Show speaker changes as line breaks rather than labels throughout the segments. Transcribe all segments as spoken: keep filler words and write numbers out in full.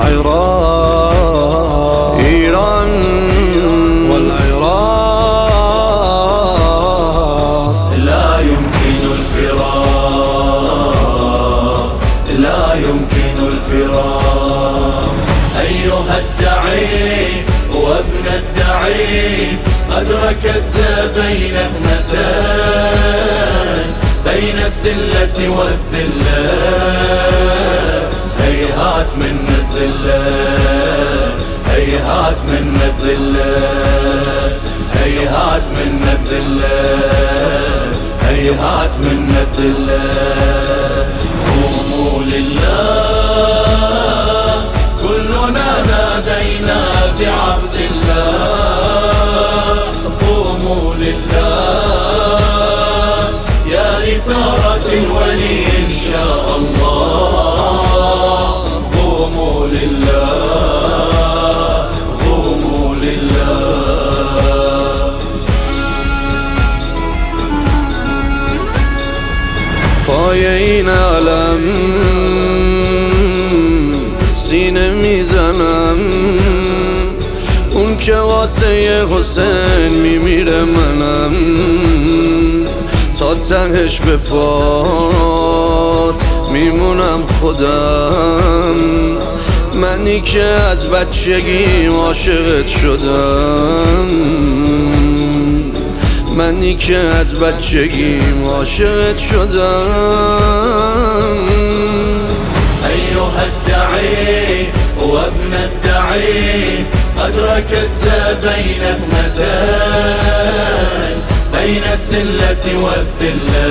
عراق إيران والعراق.
لا يمكن الفراق، لا يمكن الفراق. أيها الدعي وابن الدعي قد ركزت بين اثنتين، بين السلة والذلة. هيهات من الذلة، هيهات من الذلة، هيهات من الذلة، هيهات من الذلة. قوموا لله كلنا نادينا بعبد الله. قوموا لله يا لثارة الولي إن شاء الله. قوموا لله، قوموا لله.
پایه این عالم سینه میزنم، اون که واسه حسین میمیره منم. تا تهش به پات میمونم خودم، منی که از بچگی عاشقت شدم، منی که از بچگی عاشقت شدم.
أيها الدعي وابن الدعي قد ركزت بين اثنتين، بين السلة والذلة.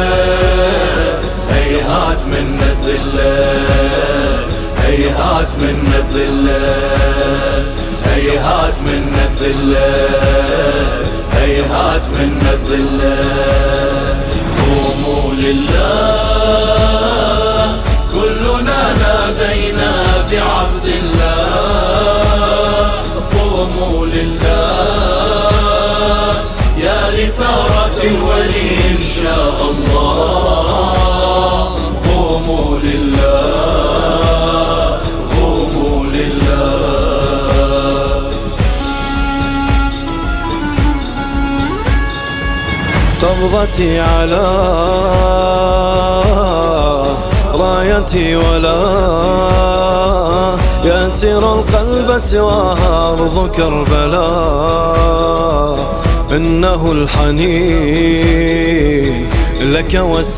هيهات من الذلة، هيهات من الذلة، هيهات من الذلة، هيهات من الذلة. قوموا لله كلنا نادينا بعبد الله. قوموا لله يا لثارة الولي إن شاء الله. قوموا لله، قوموا لله.
قبضتي على رايتي ولا يسير القلب سواها أرض كربلاء. إنه الحنين لك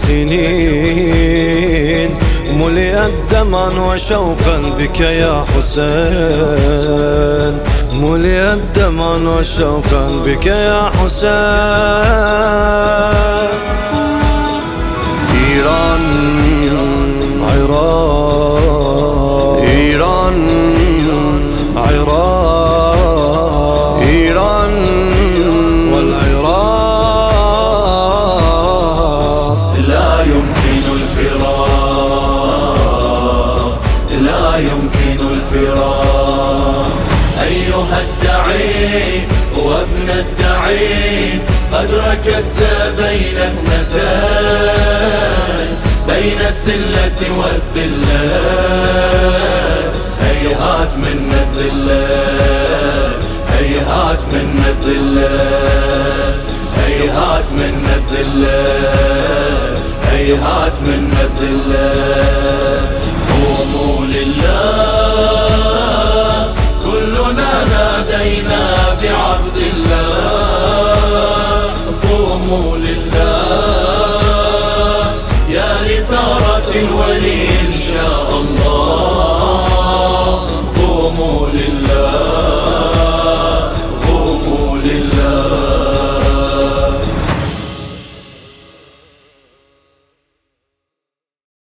والسنين ملئت دما وشوقا بك يا حسين، ملئت دما وشوقا بك يا حسين. إيران عراق إيران عراق إيران والعراق.
لا يمكن الفراق، لا يمكن الفراق. أيها الدعي وابن الدعي قد ركزت بين اثنتين، بين السلة والذلة. هيهات من الذلة، هيهات من الذلة، هيهات من الذلة، هيهات من الذلة. قوموا لله كلنا نادينا بعبد الله. قوموا لله يا لثارة الولي إن شاء الله. قوموا لله.